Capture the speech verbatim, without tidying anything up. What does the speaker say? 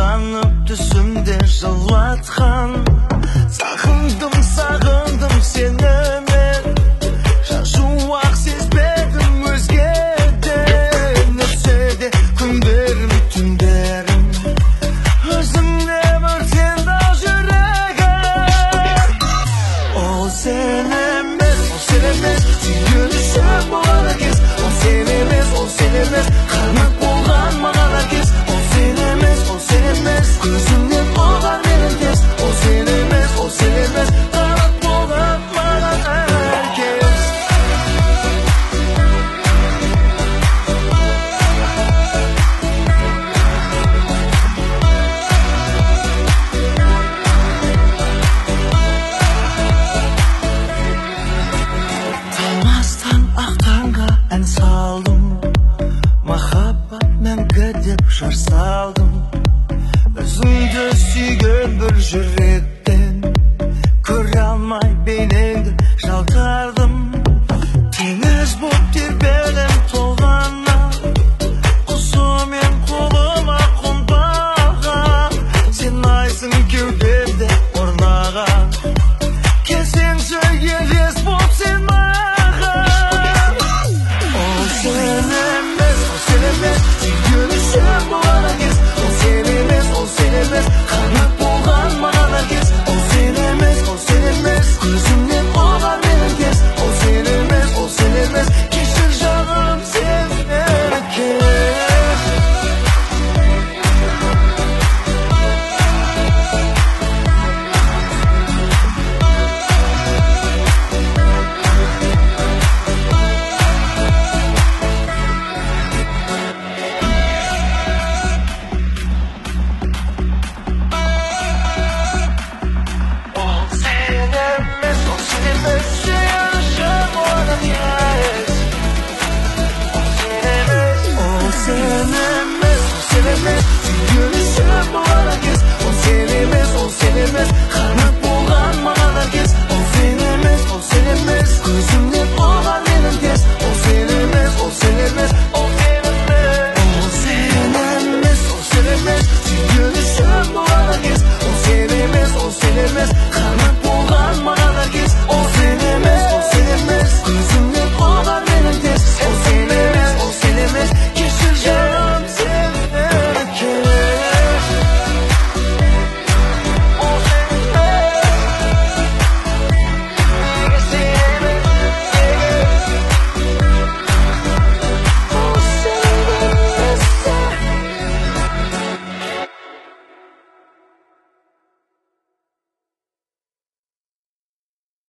Ойланып түсімде жылатқан, сағындым, сағындым сені мен. Шашуақ сезбедім өзгеден, өтсе де күндерім, түндерім, өзіңе өртенді жүрегім. Ол сен емес, ол сен емес, сүйенішім болған әркез. Ол сен емес, ол сен емес, қанат болған маған әркез. Ол сен емес, ол сен емес, көзіңнен оған менің тез. Ол сен емес, ол сен емес, қанат болған маған әркез. Талмастан ақ таңға ән салдым, махаббат мәңгі деп жар салдым. Өзіңді сүйген бір жүрек